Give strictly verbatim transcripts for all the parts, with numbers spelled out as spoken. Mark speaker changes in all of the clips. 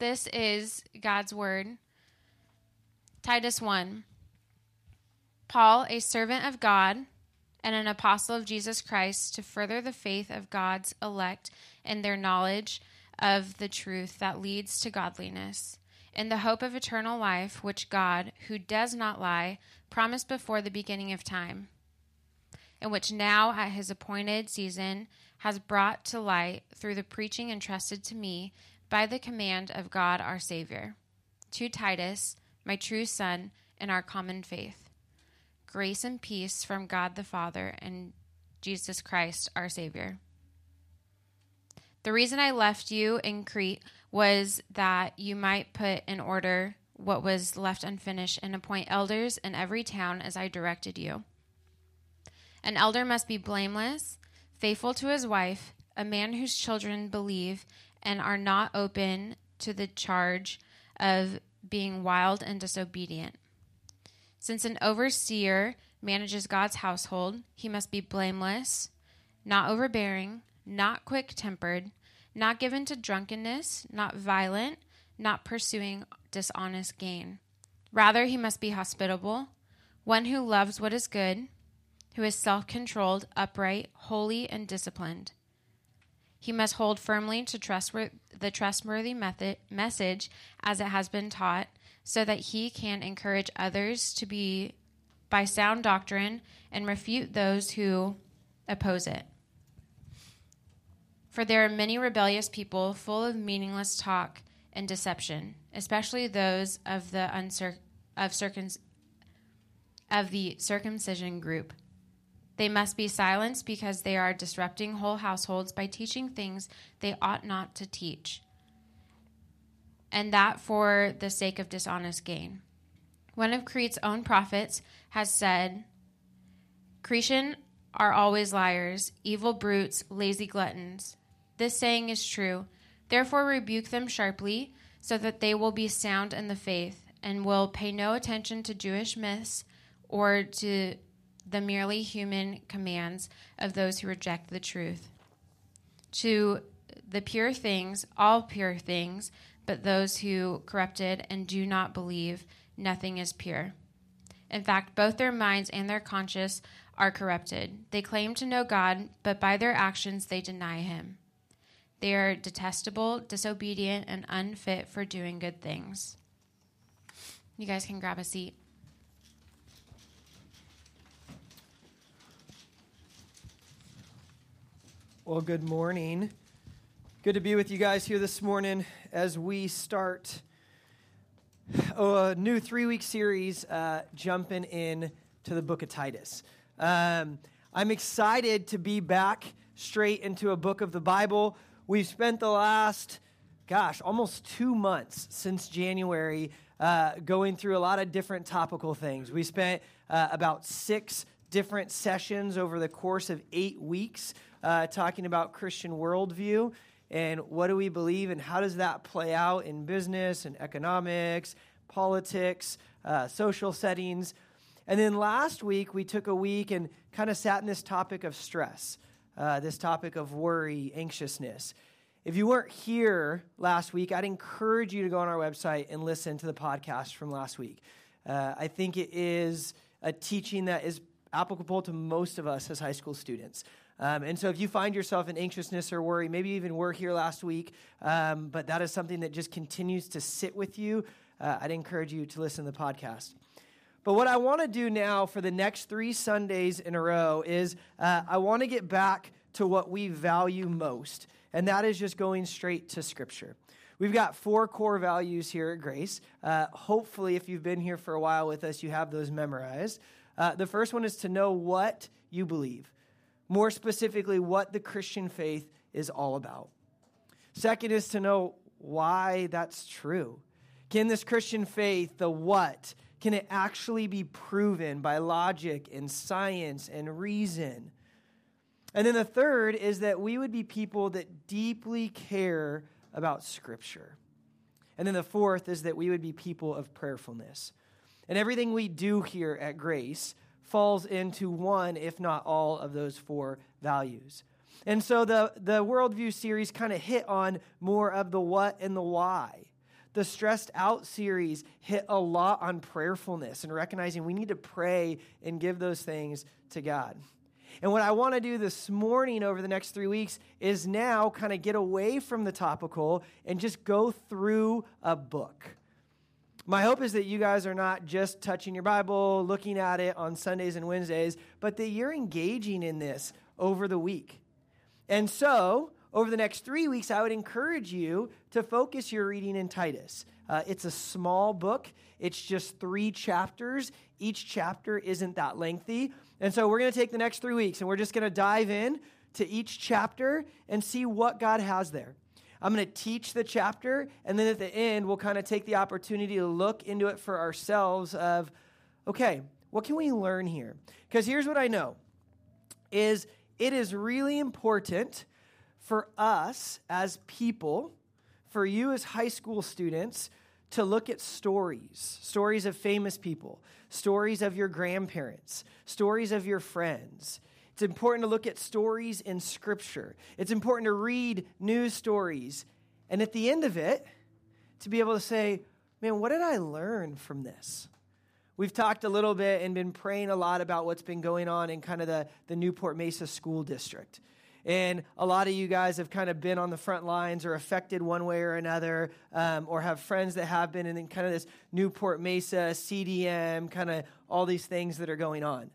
Speaker 1: This is God's word. Titus one. Paul, a servant of God and an apostle of Jesus Christ, to further the faith of God's elect and their knowledge of the truth that leads to godliness, in the hope of eternal life, which God, who does not lie, promised before the beginning of time, and which now at his appointed season has brought to light through the preaching entrusted to me by the command of God our Savior. To Titus, my true son, in our common faith. Grace and peace from God the Father and Jesus Christ our Savior. The reason I left you in Crete was that you might put in order what was left unfinished and appoint elders in every town as I directed you. An elder must be blameless, faithful to his wife, a man whose children believe and are not open to the charge of being wild and disobedient. Since an overseer manages God's household, he must be blameless, not overbearing, not quick-tempered, not given to drunkenness, not violent, not pursuing dishonest gain. Rather, he must be hospitable, one who loves what is good, who is self-controlled, upright, holy, and disciplined. He must hold firmly to trustworthy, the trustworthy method, message as it has been taught, so that he can encourage others to be by sound doctrine and refute those who oppose it. For there are many rebellious people full of meaningless talk and deception, especially those of the uncir- of, circum- of the circumcision group. They must be silenced because they are disrupting whole households by teaching things they ought not to teach, and that for the sake of dishonest gain. One of Crete's own prophets has said, Cretan are always liars, evil brutes, lazy gluttons. This saying is true. Therefore rebuke them sharply, so that they will be sound in the faith, and will pay no attention to Jewish myths or to the merely human commands of those who reject the truth. To the pure things, all pure things, but those who corrupted and do not believe, nothing is pure. In fact, both their minds and their conscience are corrupted. They claim to know God, but by their actions they deny him. They are detestable, disobedient, and unfit for doing good things. You guys can grab a seat.
Speaker 2: Well, good morning. Good to be with you guys here this morning as we start a new three-week series uh, jumping in to the book of Titus. Um, I'm excited to be back straight into a book of the Bible. We've spent the last, gosh, almost two months since January uh, going through a lot of different topical things. We spent uh, about six different sessions over the course of eight weeks uh, talking about Christian worldview and what do we believe and how does that play out in business and economics, politics, uh, social settings. And then last week, we took a week and kind of sat in this topic of stress, uh, this topic of worry, anxiousness. If you weren't here last week, I'd encourage you to go on our website and listen to the podcast from last week. Uh, I think it is a teaching that is applicable to most of us as high school students. Um, and so if you find yourself in anxiousness or worry, maybe even were here last week, um, but that is something that just continues to sit with you, uh, I'd encourage you to listen to the podcast. But what I want to do now for the next three Sundays in a row is uh, I want to get back to what we value most, and that is just going straight to Scripture. We've got four core values here at Grace. Uh, hopefully, if you've been here for a while with us, you have those memorized. Uh, the first one is to know what you believe. More specifically, what the Christian faith is all about. Second is to know why that's true. Can this Christian faith, the what, can it actually be proven by logic and science and reason? And then the third is that we would be people that deeply care about Scripture. And then the fourth is that we would be people of prayerfulness. And everything we do here at Grace falls into one, if not all, of those four values. And so the, the Worldview series kind of hit on more of the what and the why. the Stressed Out series hit a lot on prayerfulness and recognizing we need to pray and give those things to God. And what I want to do this morning over the next three weeks is now kind of get away from the topical and just go through a book. My hope is that you guys are not just touching your Bible, looking at it on Sundays and Wednesdays, but that you're engaging in this over the week. And so, over the next three weeks, I would encourage you to focus your reading in Titus. Uh, it's a small book. It's just three chapters. Each chapter isn't that lengthy. And so we're going to take the next three weeks, and we're just going to dive in to each chapter and see what God has there. I'm going to teach the chapter, and then at the end, we'll kind of take the opportunity to look into it for ourselves of, okay, what can we learn here? Because here's what I know, is it is really important for us as people, for you as high school students, to look at stories, stories of famous people, stories of your grandparents, stories of your friends. It's important to look at stories in Scripture. It's important to read news stories. And at the end of it, to be able to say, man, what did I learn from this? We've talked a little bit and been praying a lot about what's been going on in kind of the, the Newport Mesa School District. And a lot of you guys have kind of been on the front lines or affected one way or another, um, or have friends that have been in kind of this Newport Mesa, C D M, kind of all these things that are going on.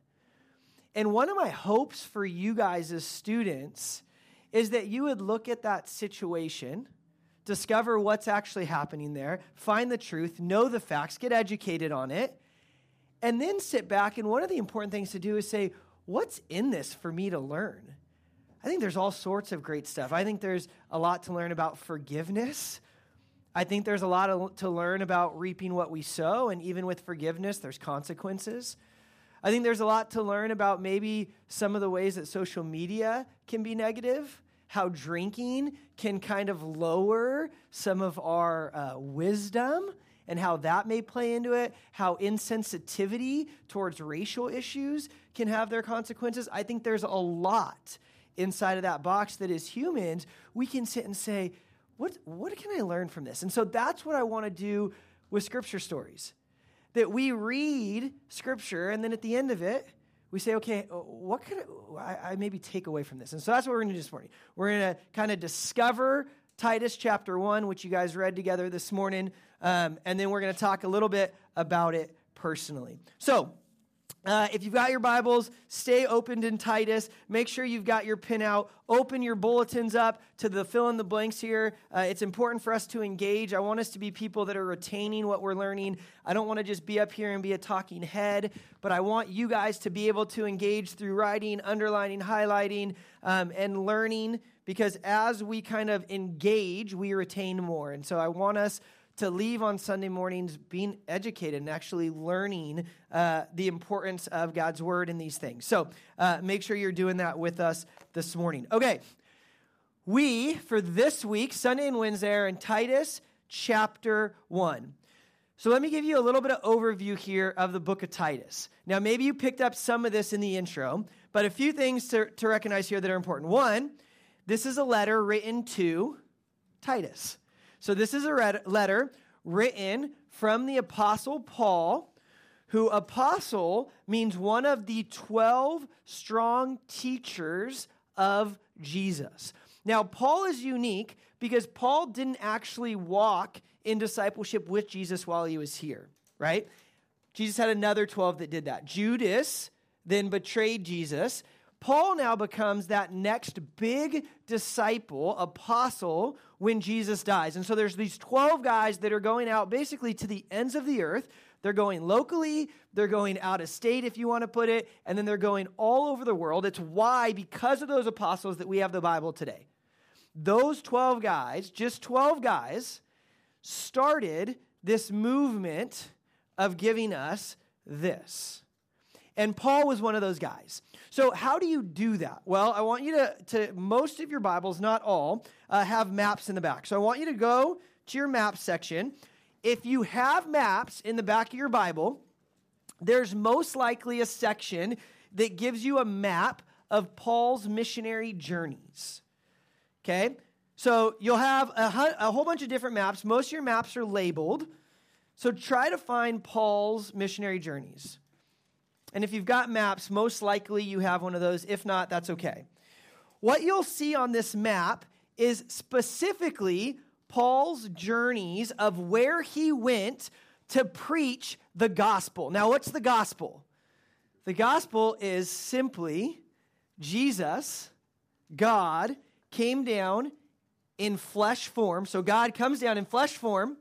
Speaker 2: And one of my hopes for you guys as students is that you would look at that situation, discover what's actually happening there, find the truth, know the facts, get educated on it, and then sit back. And one of the important things to do is say, what's in this for me to learn? I think there's all sorts of great stuff. I think there's a lot to learn about forgiveness. I think there's a lot of, to learn about reaping what we sow, and even with forgiveness, there's consequences. I think there's a lot to learn about maybe some of the ways that social media can be negative, how drinking can kind of lower some of our uh, wisdom, and how that may play into it, how insensitivity towards racial issues can have their consequences. I think there's a lot inside of that box that as humans, we can sit and say, what, what can I learn from this? And so that's what I want to do with Scripture stories. That we read Scripture, and then at the end of it, we say, okay, what could I, I maybe take away from this? And so that's what we're going to do this morning. We're going to kind of discover Titus chapter one, which you guys read together this morning, um, and then we're going to talk a little bit about it personally. So, Uh, if you've got your Bibles, stay opened in Titus. Make sure you've got your pin out. Open your bulletins up to the fill in the blanks here. Uh, it's important for us to engage. I want us to be people that are retaining what we're learning. I don't want to just be up here and be a talking head, but I want you guys to be able to engage through writing, underlining, highlighting, um, and learning, because as we kind of engage, we retain more. And so I want us to leave on Sunday mornings being educated and actually learning uh, the importance of God's Word in these things. So uh, make sure you're doing that with us this morning. Okay, we, for this week, Sunday and Wednesday, are in Titus chapter one. So let me give you a little bit of overview here of the book of Titus. Now, maybe you picked up some of this in the intro, but a few things to, to recognize here that are important. One, this is a letter written to Titus. So this is a red letter written from the Apostle Paul, who apostle means one of the twelve strong teachers of Jesus. Now, Paul is unique because Paul didn't actually walk in discipleship with Jesus while he was here, right? Jesus had another twelve that did that. Judas then betrayed Jesus. Paul now becomes that next big disciple, apostle, when Jesus dies. And so there's these twelve guys that are going out basically to the ends of the earth. They're going locally, they're going out of state, if you want to put it, and then they're going all over the world. It's why, because of those apostles, that we have the Bible today. Those twelve guys, just twelve guys, started this movement of giving us this. And Paul was one of those guys. So how do you do that? Well, I want you to, to most of your Bibles, not all, uh, have maps in the back. So I want you to go to your map section. If you have maps in the back of your Bible, there's most likely a section that gives you a map of Paul's missionary journeys. Okay? So you'll have a, hu- a whole bunch of different maps. Most of your maps are labeled. So try to find Paul's missionary journeys. And if you've got maps, most likely you have one of those. If not, that's okay. What you'll see on this map is specifically Paul's journeys of where he went to preach the gospel. Now, what's the gospel? The gospel is simply Jesus, God, came down in flesh form. So God comes down in flesh form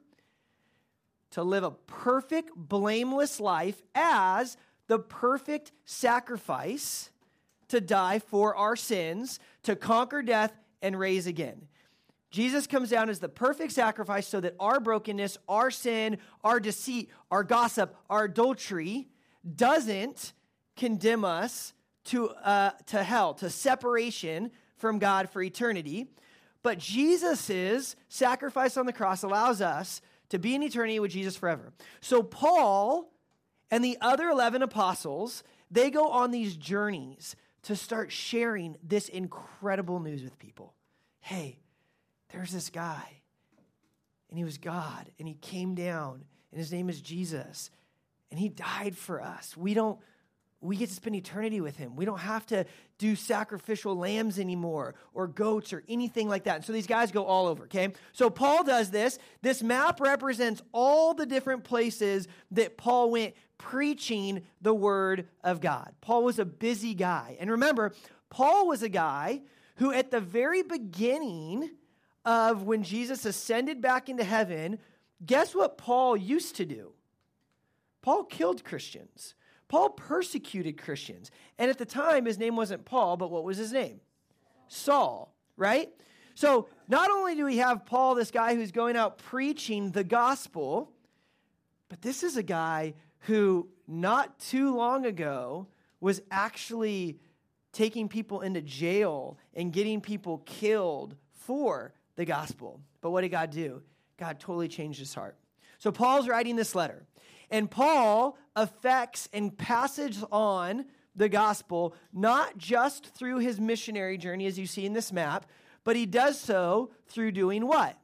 Speaker 2: to live a perfect, blameless life as the perfect sacrifice to die for our sins, to conquer death and raise again. Jesus comes down as the perfect sacrifice so that our brokenness, our sin, our deceit, our gossip, our adultery doesn't condemn us to, uh, to hell, to separation from God for eternity. But Jesus' sacrifice on the cross allows us to be in eternity with Jesus forever. So Paul and the other eleven apostles, they go on these journeys to start sharing this incredible news with people. Hey, there's this guy, and he was God, and he came down, and his name is Jesus, and he died for us. We don't, we get to spend eternity with him. We don't have to do sacrificial lambs anymore, or goats, or anything like that. And so these guys go all over, okay? So Paul does this. This map represents all the different places that Paul went preaching the word of God. Paul was a busy guy. And remember, Paul was a guy who at the very beginning of when Jesus ascended back into heaven, guess what Paul used to do? Paul killed Christians. Paul persecuted Christians. And at the time, his name wasn't Paul, but what was his name? Saul, right? So not only do we have Paul, this guy who's going out preaching the gospel, but this is a guy who not too long ago was actually taking people into jail and getting people killed for the gospel. But what did God do? God totally changed his heart. So Paul's writing this letter, and Paul affects and passes on the gospel, not just through his missionary journey, as you see in this map, but he does so through doing what?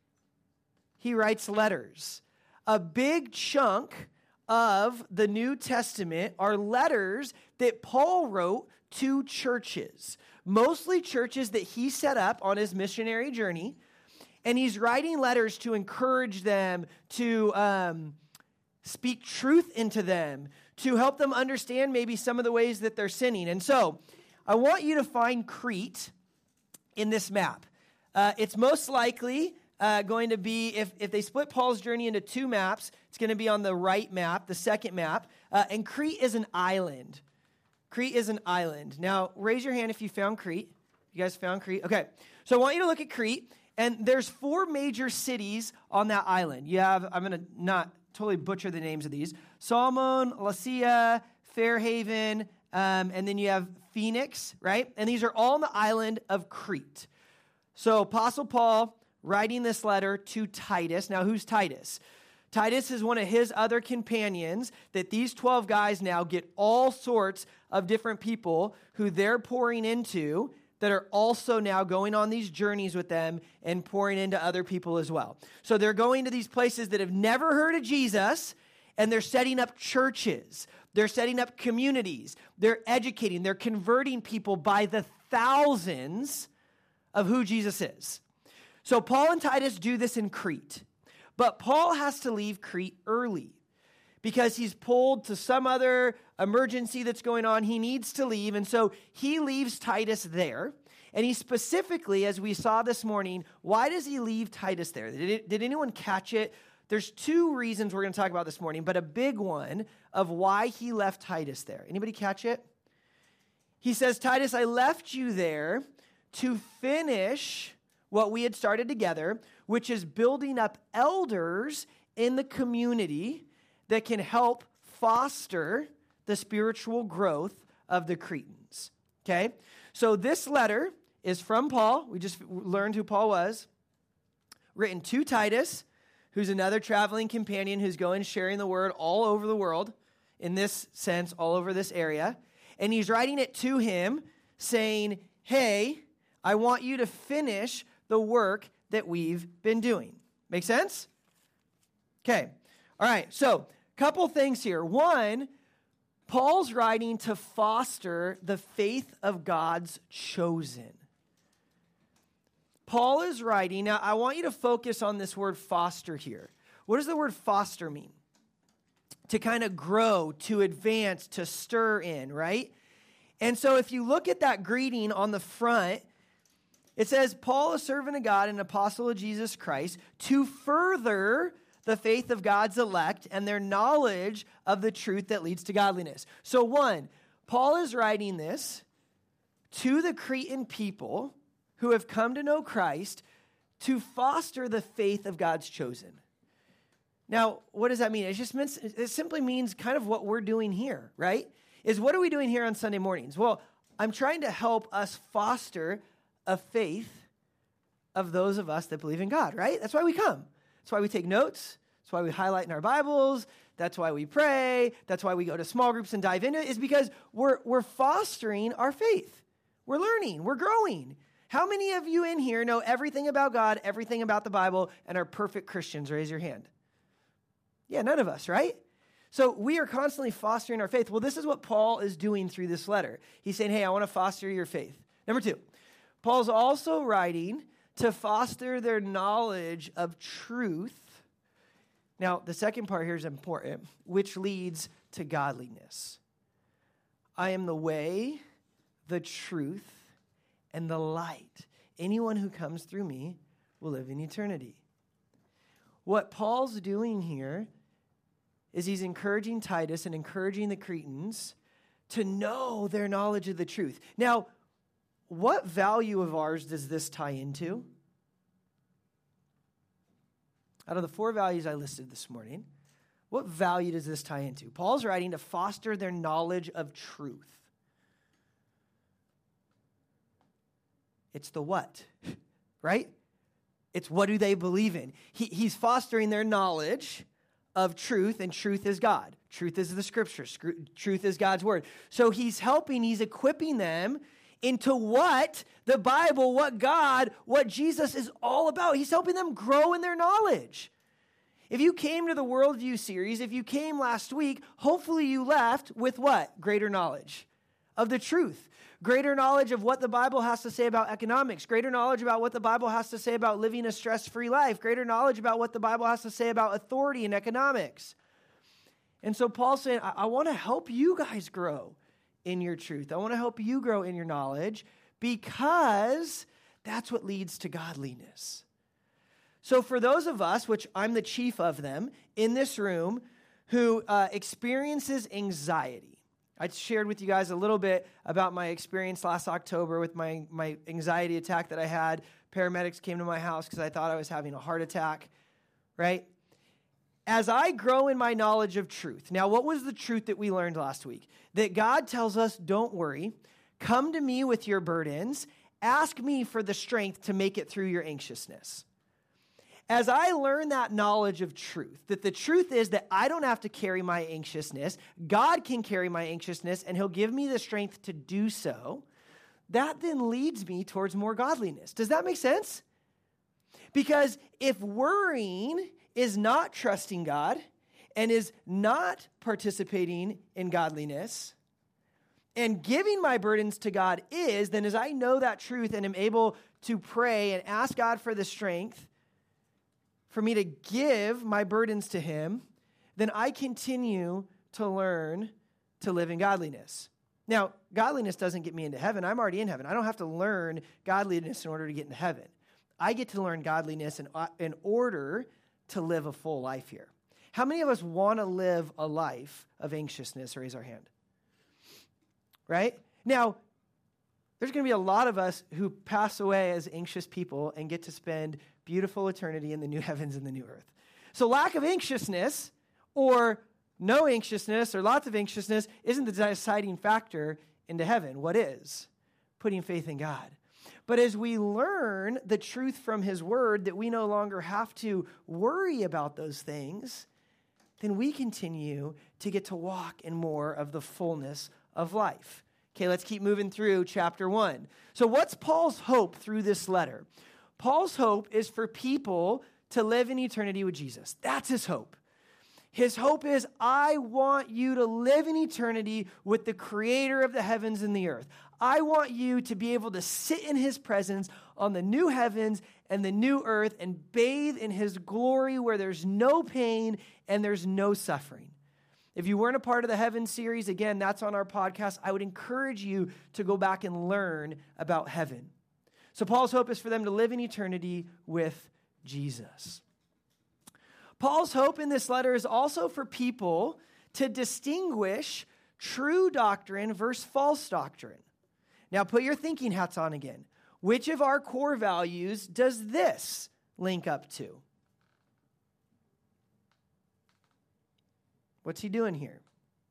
Speaker 2: He writes letters. A big chunk of the New Testament are letters that Paul wrote to churches, mostly churches that he set up on his missionary journey. And he's writing letters to encourage them, to um, speak truth into them, to help them understand maybe some of the ways that they're sinning. And so I want you to find Crete in this map. Uh, it's most likely uh, going to be, if, if they split Paul's journey into two maps, it's going to be on the right map, the second map. Uh, and Crete is an island. Crete is an island. Now, raise your hand if you found Crete. You guys found Crete? Okay. So I want you to look at Crete. And there's four major cities on that island. You have, I'm going to not totally butcher the names of these, Salmon, Lasea, Fairhaven, um, and then you have Phoenix, right? And these are all on the island of Crete. So Apostle Paul writing this letter to Titus. Now, who's Titus? Titus is one of his other companions that these twelve guys now get all sorts of different people who they're pouring into that are also now going on these journeys with them and pouring into other people as well. So they're going to these places that have never heard of Jesus, and they're setting up churches. They're setting up communities. They're educating. They're converting people by the thousands of who Jesus is. So Paul and Titus do this in Crete. But Paul has to leave Crete early because he's pulled to some other emergency that's going on. He needs to leave, and so he leaves Titus there. And he specifically, as we saw this morning, why does he leave Titus there? Did, it, did anyone catch it? There's two reasons we're going to talk about this morning, but a big one of why he left Titus there. Anybody catch it? He says, Titus, I left you there to finish what we had started together, which is building up elders in the community that can help foster the spiritual growth of the Cretans. Okay? So this letter is from Paul. We just learned who Paul was. Written to Titus, who's another traveling companion who's going sharing the word all over the world, in this sense, all over this area. And he's writing it to him saying, hey, I want you to finish the work that we've been doing. Make sense? Okay. All right. So, couple things here. One, Paul's writing to foster the faith of God's chosen. Paul is writing, now I want you to focus on this word foster here. What does the word foster mean? To kind of grow, to advance, to stir in, right? And so if you look at that greeting on the front, it says, Paul, a servant of God and an apostle of Jesus Christ, to further the faith of God's elect and their knowledge of the truth that leads to godliness. So one, Paul is writing this to the Cretan people who have come to know Christ to foster the faith of God's chosen. Now, what does that mean? It just means, it simply means kind of what we're doing here, right? Is what are we doing here on Sunday mornings? Well, I'm trying to help us foster a faith of those of us that believe in God, right? That's why we come. That's why we take notes. That's why we highlight in our Bibles. That's why we pray. That's why we go to small groups and dive into it, is because we're, we're fostering our faith. We're learning. We're growing. How many of you in here know everything about God, everything about the Bible, and are perfect Christians? Raise your hand. Yeah, none of us, right? So we are constantly fostering our faith. Well, this is what Paul is doing through this letter. He's saying, hey, I want to foster your faith. Number two, Paul's also writing to foster their knowledge of truth. Now, the second part here is important, which leads to godliness. I am the way, the truth, and the light. Anyone who comes through me will live in eternity. What Paul's doing here is he's encouraging Titus and encouraging the Cretans to know their knowledge of the truth. Now, what value of ours does this tie into? Out of the four values I listed this morning, what value does this tie into? Paul's writing to foster their knowledge of truth. It's the what, right? It's what do they believe in? He, he's fostering their knowledge of truth, and truth is God. Truth is the scriptures. Truth is God's word. So he's helping, he's equipping them into what the Bible, what God, what Jesus is all about. He's helping them grow in their knowledge. If you came to the Worldview series, if you came last week, hopefully you left with what? Greater knowledge of the truth. Greater knowledge of what the Bible has to say about economics. Greater knowledge about what the Bible has to say about living a stress-free life. Greater knowledge about what the Bible has to say about authority and economics. And so Paul's saying, I, I want to help you guys grow in your truth. I want to help you grow in your knowledge because that's what leads to godliness. So for those of us, which I'm the chief of them, in this room, who uh, experiences anxiety, I shared with you guys a little bit about my experience last October with my, my anxiety attack that I had. Paramedics came to my house because I thought I was having a heart attack, right? As I grow in my knowledge of truth. Now, what was the truth that we learned last week? That God tells us, don't worry, come to me with your burdens, ask me for the strength to make it through your anxiousness. As I learn that knowledge of truth, that the truth is that I don't have to carry my anxiousness, God can carry my anxiousness, and he'll give me the strength to do so, that then leads me towards more godliness. Does that make sense? Because if worrying is not trusting God and is not participating in godliness, and giving my burdens to God is, then as I know that truth and am able to pray and ask God for the strength for me to give my burdens to him, then I continue to learn to live in godliness. Now, godliness doesn't get me into heaven. I'm already in heaven. I don't have to learn godliness in order to get into heaven. I get to learn godliness in, in order to live a full life here. How many of us want to live a life of anxiousness? Raise our hand. Right? Now, there's going to be a lot of us who pass away as anxious people and get to spend beautiful eternity in the new heavens and the new earth. So lack of anxiousness or no anxiousness or lots of anxiousness isn't the deciding factor into heaven. What is? Putting faith in God. But as we learn the truth from his word that we no longer have to worry about those things, then we continue to get to walk in more of the fullness of life. Okay, let's keep moving through chapter one. So what's Paul's hope through this letter? Paul's hope is for people to live in eternity with Jesus. That's his hope. His hope is, I want you to live in eternity with the creator of the heavens and the earth. I want you to be able to sit in his presence on the new heavens and the new earth and bathe in his glory where there's no pain and there's no suffering. If you weren't a part of the Heaven series, again, that's on our podcast. I would encourage you to go back and learn about heaven. So Paul's hope is for them to live in eternity with Jesus. Paul's hope in this letter is also for people to distinguish true doctrine versus false doctrine. Now put your thinking hats on again. Which of our core values does this link up to? What's he doing here?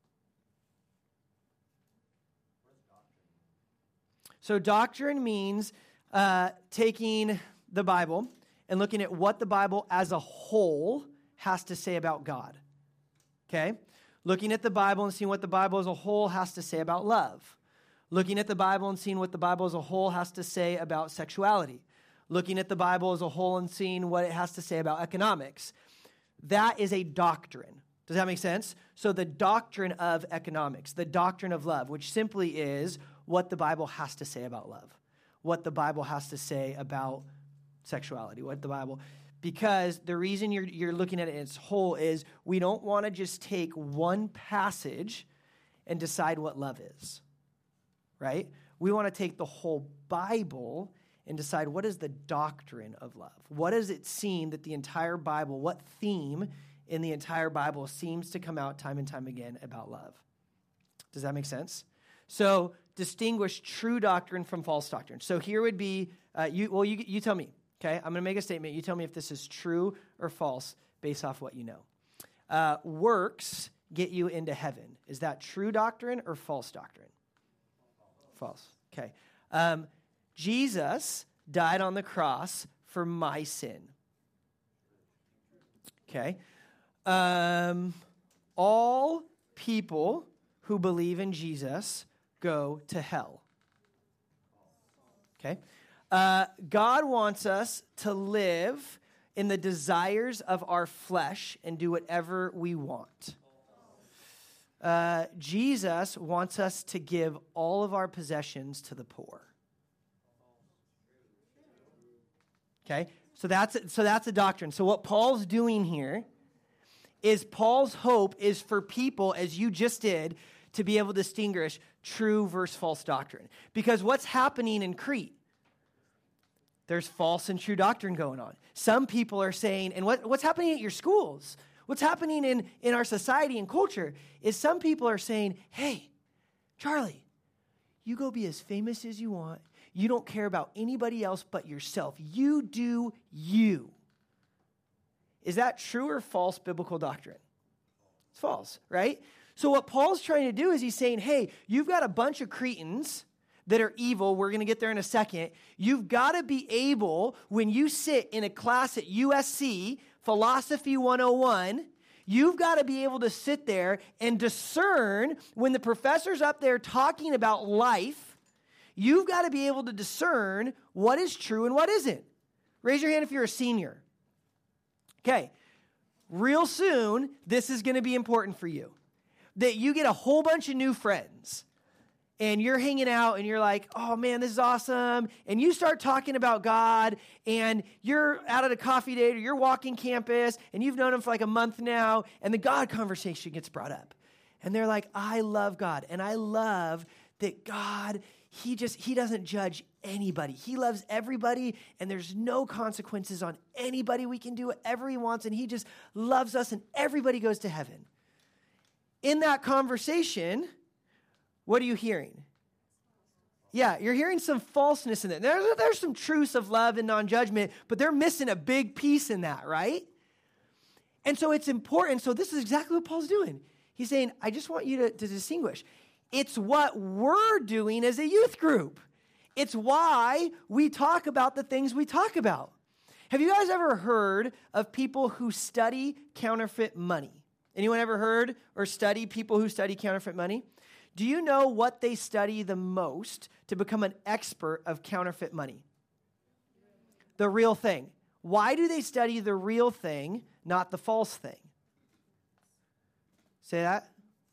Speaker 2: So doctrine means uh, taking the Bible and looking at what the Bible as a whole has to say about God. Okay? Looking at the Bible and seeing what the Bible as a whole has to say about love. Looking at the Bible and seeing what the Bible as a whole has to say about sexuality. Looking at the Bible as a whole and seeing what it has to say about economics. That is a doctrine. Does that make sense? So the doctrine of economics, the doctrine of love, which simply is what the Bible has to say about love. What the Bible has to say about sexuality. What the Bible... Because the reason you're, you're looking at it in its whole is we don't want to just take one passage and decide what love is, right? We want to take the whole Bible and decide what is the doctrine of love. What does it seem that the entire Bible, what theme in the entire Bible seems to come out time and time again about love? Does that make sense? So distinguish true doctrine from false doctrine. So here would be, uh, you. well, you, you tell me. Okay, I'm going to make a statement. You tell me if this is true or false based off what you know. Uh, works get you into heaven. Is that true doctrine or false doctrine? False. Okay. Um, Jesus died on the cross for my sin. Okay. Um, all people who believe in Jesus go to hell. Okay. Uh, God wants us to live in the desires of our flesh and do whatever we want. Uh, Jesus wants us to give all of our possessions to the poor. Okay, so that's so that's a doctrine. So what Paul's doing here is Paul's hope is for people, as you just did, to be able to distinguish true versus false doctrine. Because what's happening in Crete? There's false and true doctrine going on. Some people are saying, and what, what's happening at your schools, what's happening in, in our society and culture is some people are saying, hey, Charlie, you go be as famous as you want. You don't care about anybody else but yourself. You do you. Is that true or false biblical doctrine? It's false, right? So what Paul's trying to do is he's saying, hey, you've got a bunch of Cretans that are evil. We're going to get there in a second. You've got to be able, when you sit in a class at U S C, Philosophy one oh one, you've got to be able to sit there and discern when the professor's up there talking about life. You've got to be able to discern what is true and what isn't. Raise your hand if you're a senior. Okay, real soon, this is going to be important for you. That you get a whole bunch of new friends. And you're hanging out and you're like, oh man, this is awesome. And you start talking about God and you're out at a coffee date or you're walking campus and you've known him for like a month now and the God conversation gets brought up. And they're like, I love God. And I love that God, he just, he doesn't judge anybody. He loves everybody and there's no consequences on anybody. We can do whatever he wants and he just loves us and everybody goes to heaven. In that conversation, what are you hearing? Yeah, you're hearing some falseness in it. There's, there's some truths of love and non-judgment, but they're missing a big piece in that, right? And so it's important. So this is exactly what Paul's doing. He's saying, I just want you to, to distinguish. It's what we're doing as a youth group. It's why we talk about the things we talk about. Have you guys ever heard of people who study counterfeit money? Anyone ever heard or study people who study counterfeit money? Do you know what they study the most to become an expert of counterfeit money? the real thing. Why do they study the real thing, not the false thing? Say that?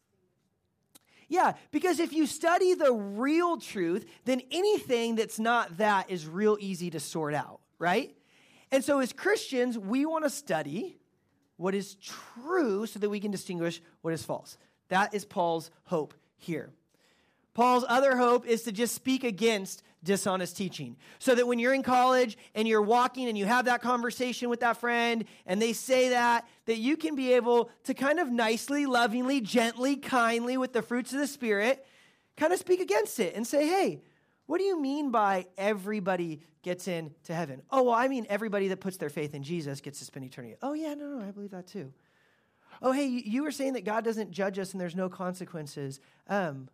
Speaker 2: Yeah, because if you study the real truth, then anything that's not that is real easy to sort out, right? And so as Christians, we want to study what is true so that we can distinguish what is false. That is Paul's hope here. Paul's other hope is to just speak against dishonest teaching. So that when you're in college and you're walking and you have that conversation with that friend and they say that, that you can be able to kind of nicely, lovingly, gently, kindly with the fruits of the Spirit, kind of speak against it and say, hey, what do you mean by everybody gets into heaven? Oh, well, I mean everybody that puts their faith in Jesus gets to spend eternity. Oh, yeah, no, no, I believe that too. Oh, hey, you were saying that God doesn't judge us and there's no consequences. Um,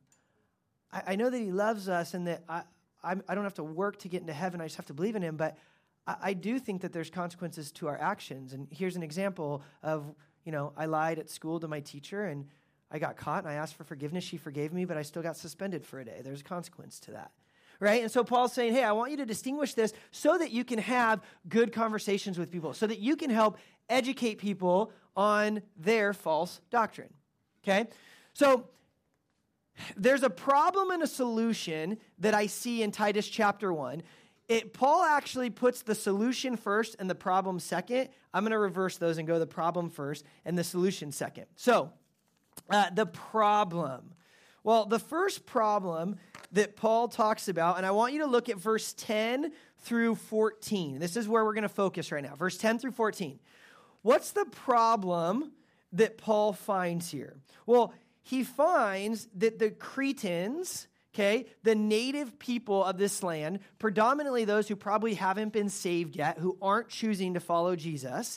Speaker 2: I, I know that he loves us and that I, I'm, I don't have to work to get into heaven. I just have to believe in him. But I, I do think that there's consequences to our actions. And here's an example of, you know, I lied at school to my teacher and I got caught and I asked for forgiveness. She forgave me, but I still got suspended for a day. There's a consequence to that. Right? And so Paul's saying, hey, I want you to distinguish this so that you can have good conversations with people, so that you can help educate people on their false doctrine. Okay? So there's a problem and a solution that I see in Titus chapter one. It, Paul actually puts the solution first and the problem second. I'm going to reverse those and go the problem first and the solution second. So uh, the problem. Well, the first problem that Paul talks about, and I want you to look at verse ten through fourteen. This is where we're going to focus right now. Verse ten through fourteen. What's the problem that Paul finds here? Well, he finds that the Cretans, okay, the native people of this land, predominantly those who probably haven't been saved yet, who aren't choosing to follow Jesus,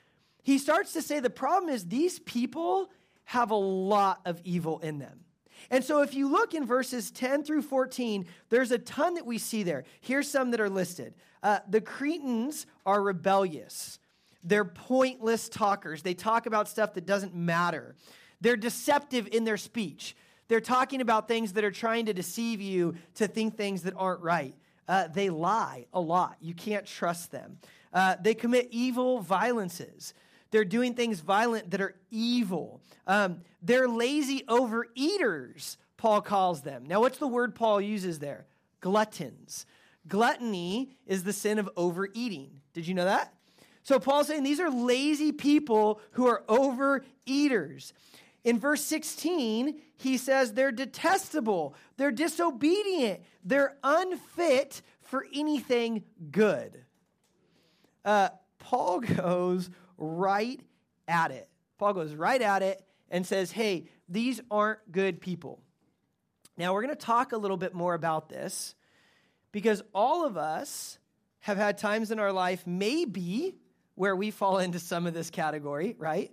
Speaker 2: he starts to say the problem is these people have a lot of evil in them. And so if you look in verses ten through fourteen, there's a ton that we see there. Here's some that are listed. Uh, the Cretans are rebellious. They're pointless talkers. They talk about stuff that doesn't matter. They're deceptive in their speech. They're talking about things that are trying to deceive you to think things that aren't right. Uh, they lie a lot. You can't trust them. Uh, they commit evil violences. They're doing things violent that are evil. Um, they're lazy overeaters, Paul calls them. Now, what's the word Paul uses there? Gluttons. Gluttony is the sin of overeating. Did you know that? So Paul's saying these are lazy people who are overeaters. In verse sixteen, he says they're detestable, they're disobedient, they're unfit for anything good. Uh, Paul goes right at it. Paul goes right at it and says, hey, these aren't good people. Now, we're going to talk a little bit more about this because all of us have had times in our life, maybe, where we fall into some of this category, right?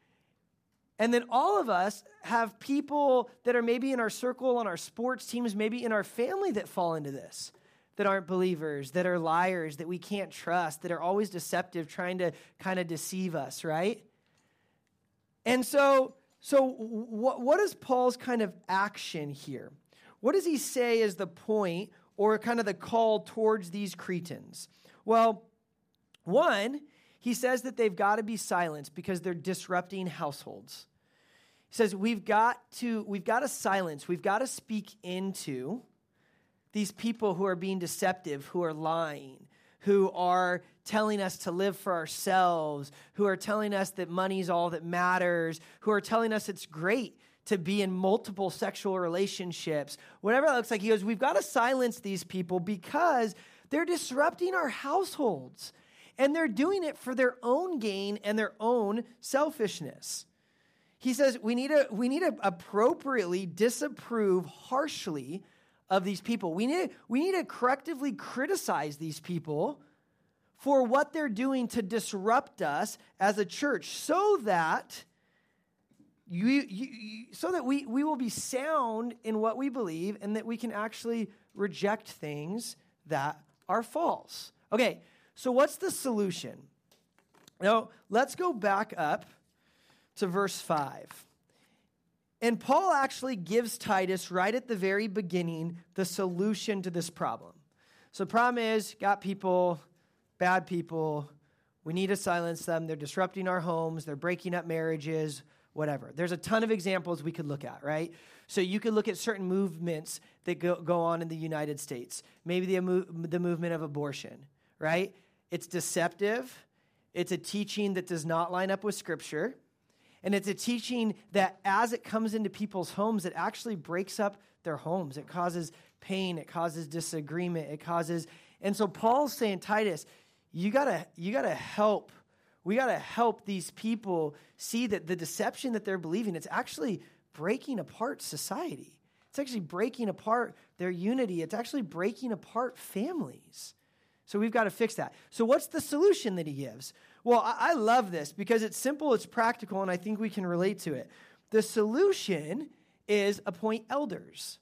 Speaker 2: And then all of us have people that are maybe in our circle, on our sports teams, maybe in our family that fall into this, that aren't believers, that are liars, that we can't trust, that are always deceptive, trying to kind of deceive us, right? And so, so what, what is Paul's kind of action here? What does he say is the point or kind of the call towards these Cretans? Well, one, he says that they've got to be silenced because they're disrupting households. He says we've got to, we've got to silence, we've got to speak into these people who are being deceptive, who are lying, who are telling us to live for ourselves, who are telling us that money's all that matters, who are telling us it's great to be in multiple sexual relationships, whatever that looks like. He goes, we've got to silence these people because they're disrupting our households. And they're doing it for their own gain and their own selfishness. He says we need to we need to appropriately disapprove harshly of these people. We need we need to correctively criticize these people for what they're doing to disrupt us as a church, so that you, you, you so that we we will be sound in what we believe and that we can actually reject things that are false. Okay. So what's the solution? Now, let's go back up to verse five. And Paul actually gives Titus right at the very beginning the solution to this problem. So the problem is, got people, bad people. We need to silence them. They're disrupting our homes. They're breaking up marriages, whatever. There's a ton of examples we could look at, right? So you could look at certain movements that go, go on in the United States. Maybe the, the movement of abortion, right? It's deceptive. It's a teaching that does not line up with Scripture. And it's a teaching that as it comes into people's homes, it actually breaks up their homes. It causes pain. It causes disagreement. It causes... And so Paul's saying, Titus, you gotta, you gotta help. We gotta help these people see that the deception that they're believing, it's actually breaking apart society. It's actually breaking apart their unity. It's actually breaking apart families. So we've got to fix that. So what's the solution that he gives? Well, I, I love this because it's simple, it's practical, and I think we can relate to it. The solution is appoint elders.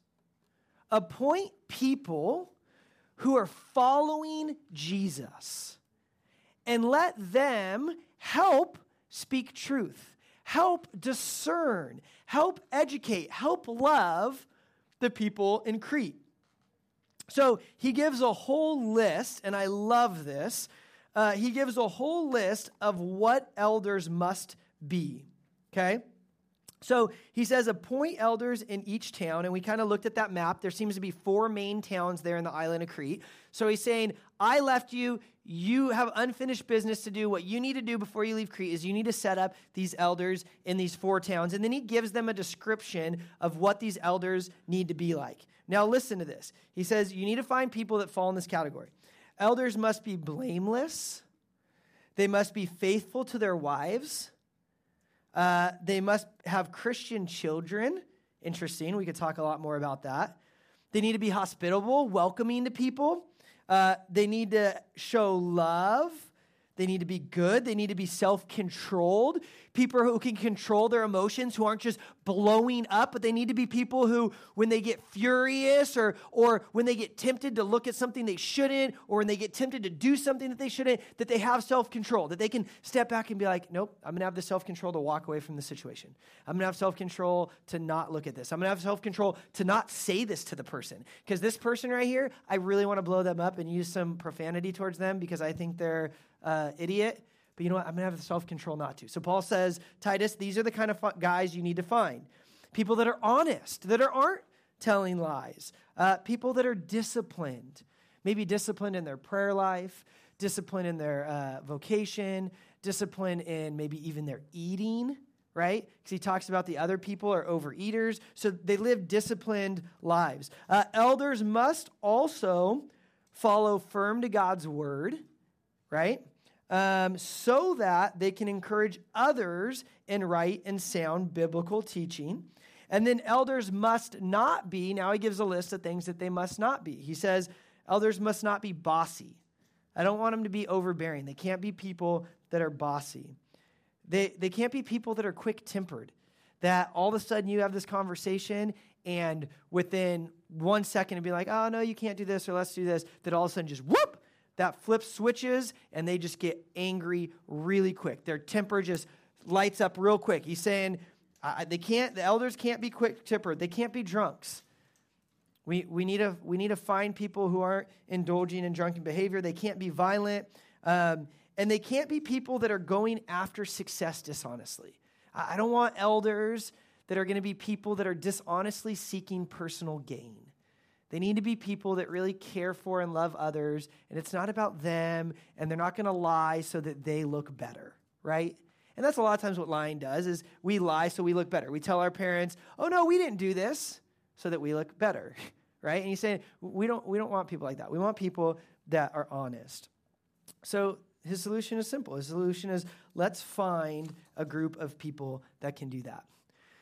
Speaker 2: Appoint people who are following Jesus and let them help speak truth, help discern, help educate, help love the people in Crete. So he gives a whole list, and I love this. Uh, he gives a whole list of what elders must be, okay? So he says, appoint elders in each town, and we kind of looked at that map. There seems to be four main towns there in the island of Crete. So he's saying, I left you. You have unfinished business to do. What you need to do before you leave Crete is you need to set up these elders in these four towns. And then he gives them a description of what these elders need to be like. Now listen to this. He says, you need to find people that fall in this category. Elders must be blameless. They must be faithful to their wives. Uh, they must have Christian children. Interesting. We could talk a lot more about that. They need to be hospitable, welcoming to people. Uh, they need to show love. They need to be good. They need to be self-controlled. People who can control their emotions, who aren't just blowing up, but they need to be people who, when they get furious or, or when they get tempted to look at something they shouldn't, or when they get tempted to do something that they shouldn't, that they have self-control, that they can step back and be like, nope, I'm going to have the self-control to walk away from the situation. I'm going to have self-control to not look at this. I'm going to have self-control to not say this to the person. Because this person right here, I really want to blow them up and use some profanity towards them because I think they're uh, idiot. But you know what? I'm going to have the self-control not to. So Paul says, Titus, these are the kind of fu- guys you need to find. People that are honest, that are, aren't telling lies. Uh, people that are disciplined. Maybe disciplined in their prayer life, disciplined in their uh, vocation, disciplined in maybe even their eating, right? Because he talks about the other people are overeaters. So they live disciplined lives. Uh, elders must also follow firm to God's word, right? Um, so that they can encourage others in right and sound biblical teaching. And then elders must not be, now he gives a list of things that they must not be. He says, elders must not be bossy. I don't want them to be overbearing. They can't be people that are bossy. They, they can't be people that are quick-tempered, that all of a sudden you have this conversation and within one second it'd be like, oh, no, you can't do this or let's do this, that all of a sudden just whoop, that flip switches and they just get angry really quick. Their temper just lights up real quick. He's saying uh, they can't. The elders can't be quick-tempered. They can't be drunks. We we need to we need to find people who aren't indulging in drunken behavior. They can't be violent, um, and they can't be people that are going after success dishonestly. I, I don't want elders that are going to be people that are dishonestly seeking personal gain. They need to be people that really care for and love others, and it's not about them, and they're not going to lie so that they look better, right? And that's a lot of times what lying does, is we lie so we look better. We tell our parents, oh, no, we didn't do this, so that we look better, right? And he's saying, we don't, we don't want people like that. We want people that are honest. So his solution is simple. His solution is, let's find a group of people that can do that.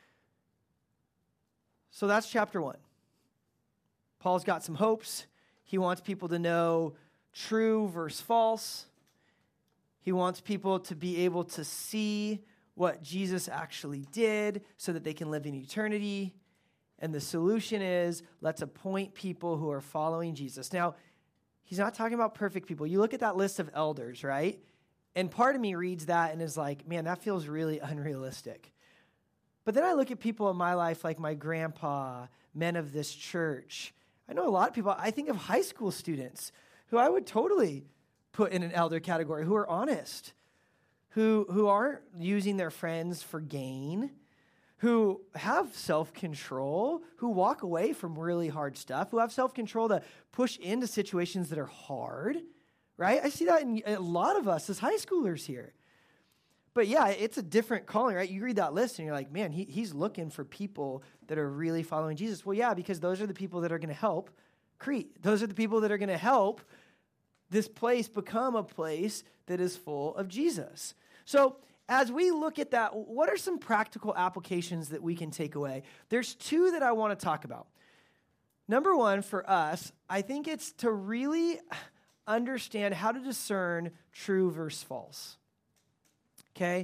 Speaker 2: So that's chapter one. Paul's got some hopes. He wants people to know true versus false. He wants people to be able to see what Jesus actually did so that they can live in eternity. And the solution is, let's appoint people who are following Jesus. Now, he's not talking about perfect people. You look at that list of elders, right? And part of me reads that and is like, man, that feels really unrealistic. But then I look at people in my life like my grandpa, men of this church. I know a lot of people, I think of high school students who I would totally put in an elder category, who are honest, who who aren't using their friends for gain, who have self-control, who walk away from really hard stuff, who have self-control to push into situations that are hard, right? I see that in a lot of us as high schoolers here. But yeah, it's a different calling, right? You read that list and you're like, man, he, he's looking for people that are really following Jesus. Well, yeah, because those are the people that are going to help Crete. Those are the people that are going to help this place become a place that is full of Jesus. So as we look at that, what are some practical applications that we can take away? There's two that I want to talk about. Number one, for us, I think it's to really understand how to discern true versus false. Okay?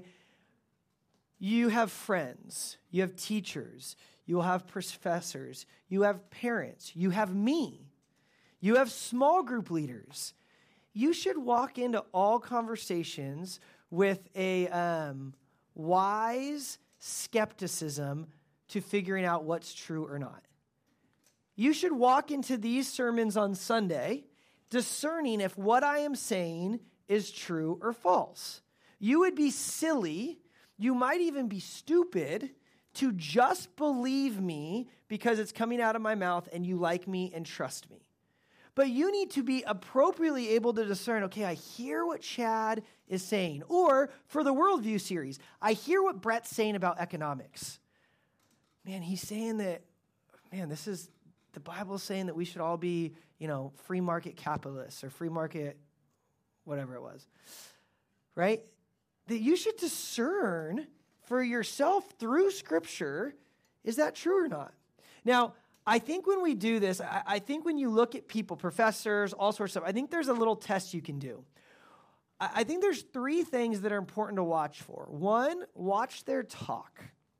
Speaker 2: You have friends, you have teachers, you will have professors, you have parents, you have me, you have small group leaders. You should walk into all conversations with a um, wise skepticism to figuring out what's true or not. You should walk into these sermons on Sunday discerning if what I am saying is true or false. You would be silly, you might even be stupid to just believe me because it's coming out of my mouth and you like me and trust me. But you need to be appropriately able to discern, okay, I hear what Chad is saying. Or for the Worldview series, I hear what Brett's saying about economics. Man, he's saying that, man, this is, the Bible's saying that we should all be, you know, free market capitalists or free market, whatever it was, right? That you should discern for yourself through Scripture, is that true or not? Now, I think when we do this, I, I think when you look at people, professors, all sorts of stuff, I think there's a little test you can do. I, I think there's three things that are important to watch for. One, watch their talk.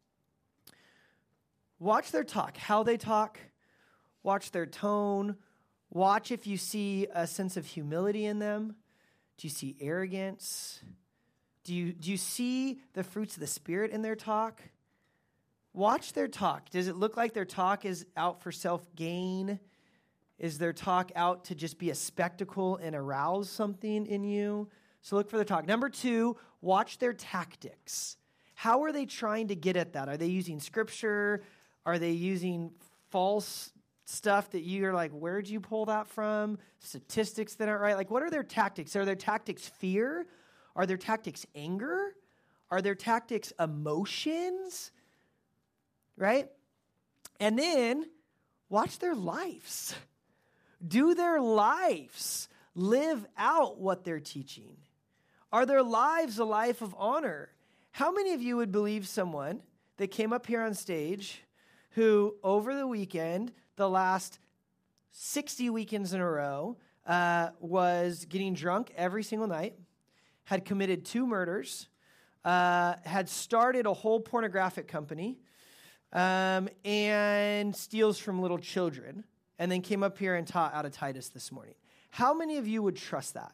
Speaker 2: Watch their talk, how they talk, watch their tone, watch if you see a sense of humility in them. Do you see arrogance? Do you, do you see the fruits of the Spirit in their talk? Watch their talk. Does it look like their talk is out for self-gain? Is their talk out to just be a spectacle and arouse something in you? So look for their talk. Number two, watch their tactics. How are they trying to get at that? Are they using Scripture? Are they using false stuff that you're like, where'd you pull that from? Statistics that aren't right? Like, what are their tactics? Are their tactics fear? Are their tactics anger? Are their tactics emotions? Right? And then watch their lives. Do their lives live out what they're teaching? Are their lives a life of honor? How many of you would believe someone that came up here on stage who over the weekend, the last sixty weekends in a row, uh, was getting drunk every single night, had committed two murders, uh, had started a whole pornographic company, Um, and steals from little children, and then came up here and taught out of Titus this morning? How many of you would trust that?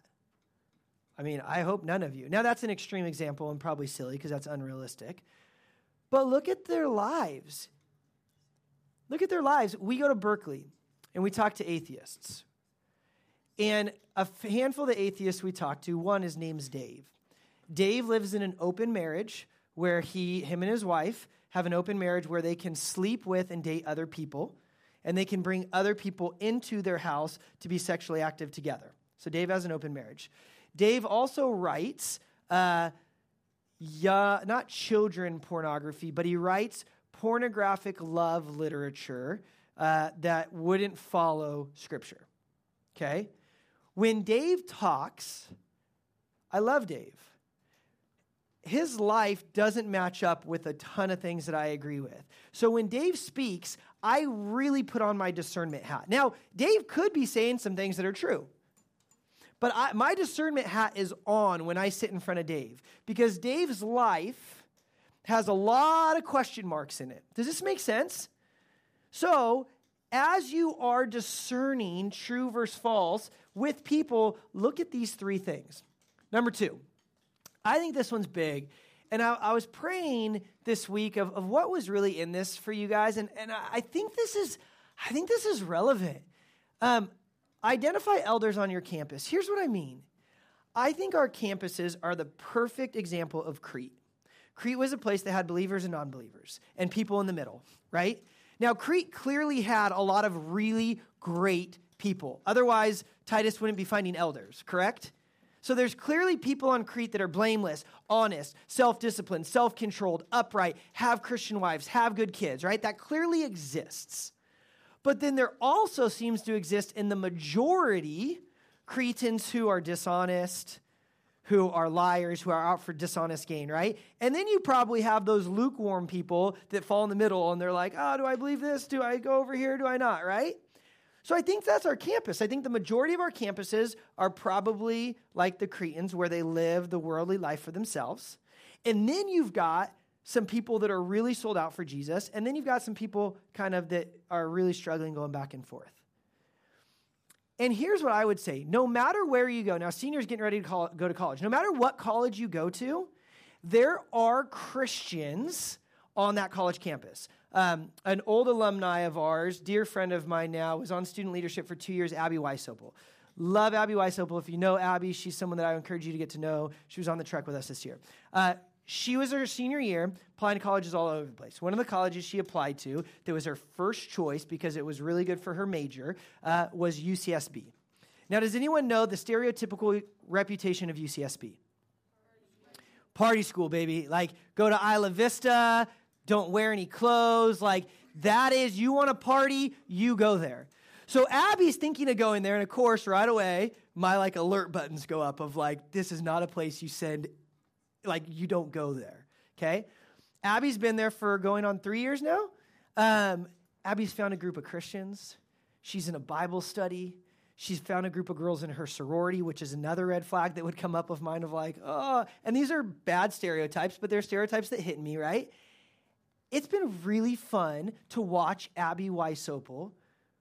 Speaker 2: I mean, I hope none of you. Now, that's an extreme example and probably silly because that's unrealistic. But look at their lives. Look at their lives. We go to Berkeley, and we talk to atheists. And a handful of the atheists we talk to, one, his name's Dave. Dave lives in an open marriage where he, him and his wife have an open marriage where they can sleep with and date other people, and they can bring other people into their house to be sexually active together. So Dave has an open marriage. Dave also writes, uh, yeah, not children pornography, but he writes pornographic love literature uh, that wouldn't follow Scripture, okay? When Dave talks, I love Dave. His life doesn't match up with a ton of things that I agree with. So when Dave speaks, I really put on my discernment hat. Now, Dave could be saying some things that are true, but I, my discernment hat is on when I sit in front of Dave, because Dave's life has a lot of question marks in it. Does this make sense? So as you are discerning true versus false with people, look at these three things. Number two, I think this one's big. And I, I was praying this week of, of what was really in this for you guys. And, and I think this is, I think this is relevant. Um, identify elders on your campus. Here's what I mean. I think our campuses are the perfect example of Crete. Crete was a place that had believers and non-believers and people in the middle, right? Now, Crete clearly had a lot of really great people. Otherwise, Titus wouldn't be finding elders, correct? So there's clearly people on Crete that are blameless, honest, self-disciplined, self-controlled, upright, have Christian wives, have good kids, right? That clearly exists. But then there also seems to exist in the majority Cretans who are dishonest, who are liars, who are out for dishonest gain, right? And then you probably have those lukewarm people that fall in the middle and they're like, oh, do I believe this? Do I go over here? Do I not, right? So I think that's our campus. I think the majority of our campuses are probably like the Cretans, where they live the worldly life for themselves. And then you've got some people that are really sold out for Jesus. And then you've got some people kind of that are really struggling going back and forth. And here's what I would say. No matter where you go, now seniors getting ready to call, go to college, no matter what college you go to, there are Christians on that college campus. Um, an old alumni of ours, dear friend of mine now, was on student leadership for two years, Abby Weisopel. Love Abby Weisopel. If you know Abby, she's someone that I encourage you to get to know. She was on the trek with us this year. Uh, she was her senior year, applying to colleges all over the place. One of the colleges she applied to that was her first choice because it was really good for her major uh, was U C S B. Now, does anyone know the stereotypical reputation of U C S B? Party school, baby. Like, go to Isla Vista, don't wear any clothes. Like, that is, you want to party, you go there. So Abby's thinking of going there, and of course, right away, my, like, alert buttons go up of, like, this is not a place you send, like, you don't go there, okay? Abby's been there for going on three years now. Um, Abby's found a group of Christians. She's in a Bible study. She's found a group of girls in her sorority, which is another red flag that would come up of mine of like, oh, and these are bad stereotypes, but they're stereotypes that hit me, right? It's been really fun to watch Abby Weisopel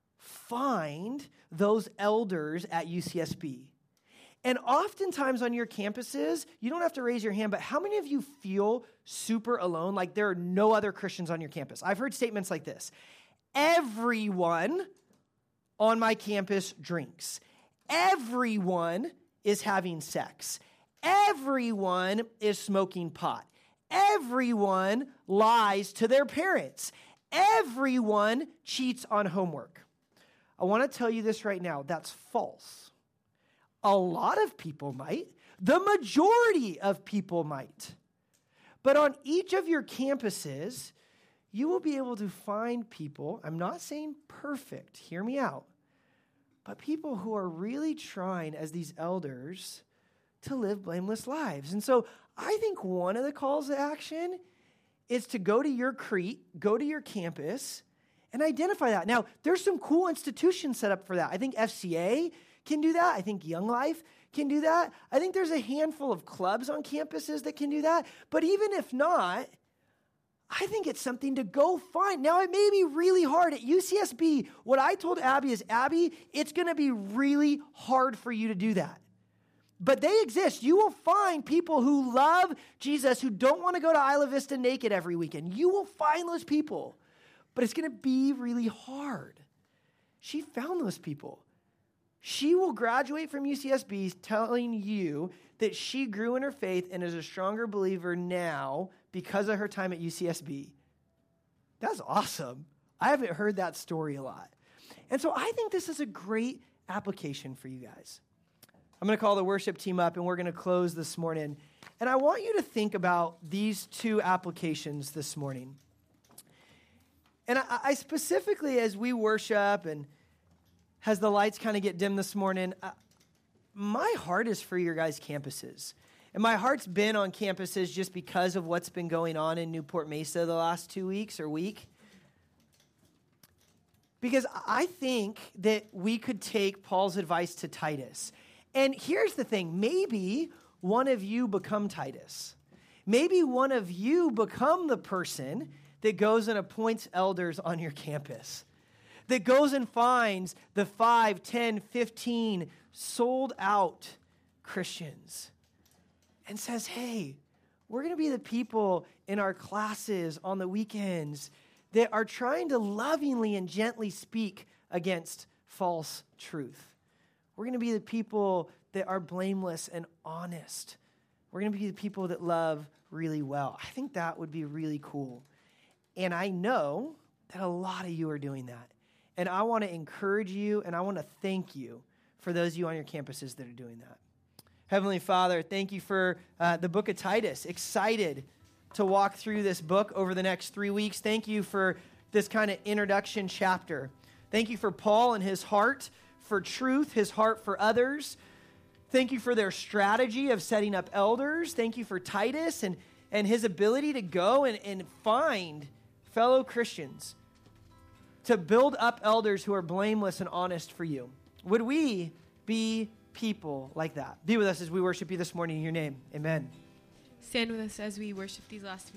Speaker 2: find those elders at U C S B. And oftentimes on your campuses, you don't have to raise your hand, but how many of you feel super alone, like there are no other Christians on your campus? I've heard statements like this. Everyone on my campus drinks. Everyone is having sex. Everyone is smoking pot. Everyone lies to their parents. Everyone cheats on homework. I want to tell you this right now. That's false. A lot of people might. The majority of people might. But on each of your campuses, you will be able to find people, I'm not saying perfect, hear me out, but people who are really trying as these elders to live blameless lives. And so I think one of the calls to action is to go to your Crete, go to your campus, and identify that. Now, there's some cool institutions set up for that. I think F C A can do that. I think Young Life can do that. I think there's a handful of clubs on campuses that can do that. But even if not, I think it's something to go find. Now, it may be really hard. At U C S B, what I told Abby is, Abby, it's going to be really hard for you to do that. But they exist. You will find people who love Jesus, who don't want to go to Isla Vista naked every weekend. You will find those people. But it's going to be really hard. She found those people. She will graduate from U C S B telling you that she grew in her faith and is a stronger believer now because of her time at U C S B. That's awesome. I haven't heard that story a lot. And so I think this is a great application for you guys. I'm going to call the worship team up, and we're going to close this morning. And I want you to think about these two applications this morning. And I, I specifically, as we worship and as the lights kind of get dim this morning, uh, my heart is for your guys' campuses. And my heart's been on campuses just because of what's been going on in Newport Mesa the last two weeks or week. Because I think that we could take Paul's advice to Titus. And here's the thing. Maybe one of you become Titus. Maybe one of you become the person that goes and appoints elders on your campus. That goes and finds the five, ten, fifteen sold out Christians and says, hey, we're going to be the people in our classes on the weekends that are trying to lovingly and gently speak against false truth. We're going to be the people that are blameless and honest. We're going to be the people that love really well. I think that would be really cool. And I know that a lot of you are doing that. And I want to encourage you, and I want to thank you for those of you on your campuses that are doing that. Heavenly Father, thank you for uh, the book of Titus. Excited to walk through this book over the next three weeks. Thank you for this kind of introduction chapter. Thank you for Paul and his heart for truth, his heart for others. Thank you for their strategy of setting up elders. Thank you for Titus and, and his ability to go and, and find fellow Christians to build up elders who are blameless and honest for you. Would we be people like that? Be with us as we worship you this morning in your name. Amen.
Speaker 3: Stand with us as we worship these last few